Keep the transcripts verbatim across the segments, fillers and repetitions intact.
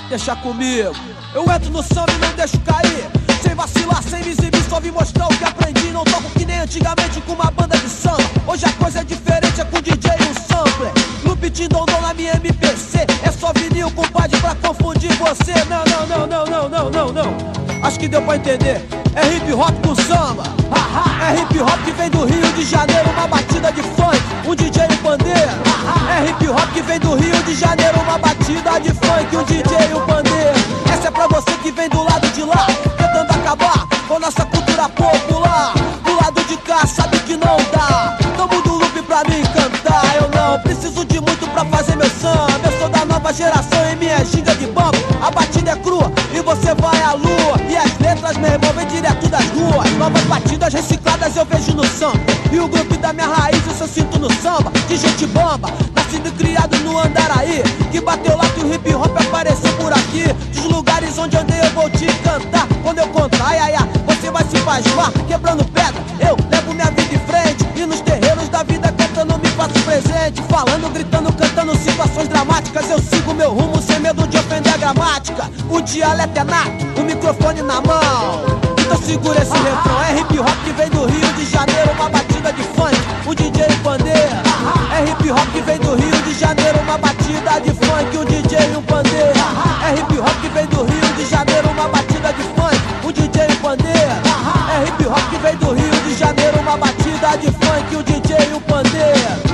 deixa comigo. Eu entro no samba e não deixo cair, sem vacilar, sem me exibir, só vim mostrar o que aprendi. Não toco que nem antigamente com uma banda de samba. Hoje a coisa é diferente, é com D J e um sampler. No beat dondon na minha M P C, é só vinil, compadre, pra confundir você. Não, não, não, não, não, não, não, não. Acho que deu pra entender. É hip hop com samba. É hip hop que vem do Rio de Janeiro, uma batida de funk, um D J e um pandeiro. É hip hop que vem do Rio de Janeiro, uma batida de funk, um D J e um pandeiro. Essa é pra você que vem do lado de lá, tentando acabar com nossa cultura popular. Do lado de cá sabe que não dá, tamo do loop pra me encantar. Eu não preciso de muito pra fazer meu samba, eu sou da nova geração e minha ginga de bambu. A batida é crua e você vai à lua, e as letras, meu irmão, vem direto das ruas. Novas batidas recicladas eu vejo no samba, e o grupo da minha raiz isso eu sinto no samba. De gente bomba, nascido e criado no Andaraí, que bateu lá que o hip hop apareceu por aqui. Dos lugares onde andei eu vou te cantar. Quando eu contar, ai, ai, ai, você vai se pasmar. Quebrando pedra, eu levo minha vida em frente, e nos terrenos da vida cantando me faço presente. Falando, gritando, cantando situações dramáticas, eu sigo meu rumo sem medo de ofender a gramática. O dialeto é nato, o microfone na mão, então segura esse refrão. É hip hop que vem do Rio de Janeiro, uma batida de funk, um D J e um pandeiro. É hip hop que vem do Rio de Janeiro, uma batida de funk, um D J e um pandeiro. É hip hop que vem do Rio de Janeiro, uma batida de funk, um D J e um pandeiro. É hip hop que vem do Rio de Janeiro, uma batida de funk, um D J e um pandeiro.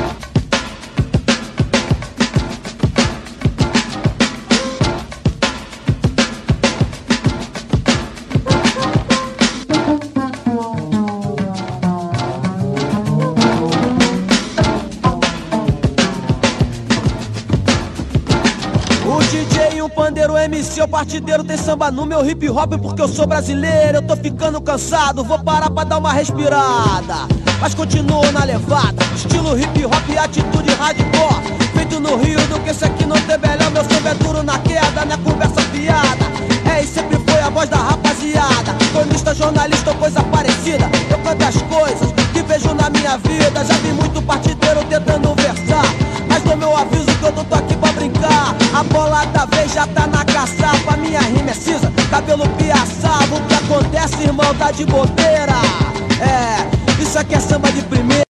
Pandeiro, M C, o partideiro, tem samba no meu hip hop porque eu sou brasileiro. Eu tô ficando cansado, vou parar pra dar uma respirada, mas continuo na levada, estilo hip hop e atitude hardcore, feito no Rio, do que esse aqui não tem melhor. Meu samba é duro na queda, minha conversa fiada, é e sempre foi a voz da rapaziada. Cronista, jornalista ou coisa parecida, eu canto as coisas que vejo na minha vida. Já vi muito partideiro tentando versar, mas dou meu aviso que eu não tô aqui pra brincar. A bola da vez já tá na caçapa, minha rima é cinza, cabelo piaçava. O que acontece, irmão, tá de bobeira. É, isso aqui é samba de primeira.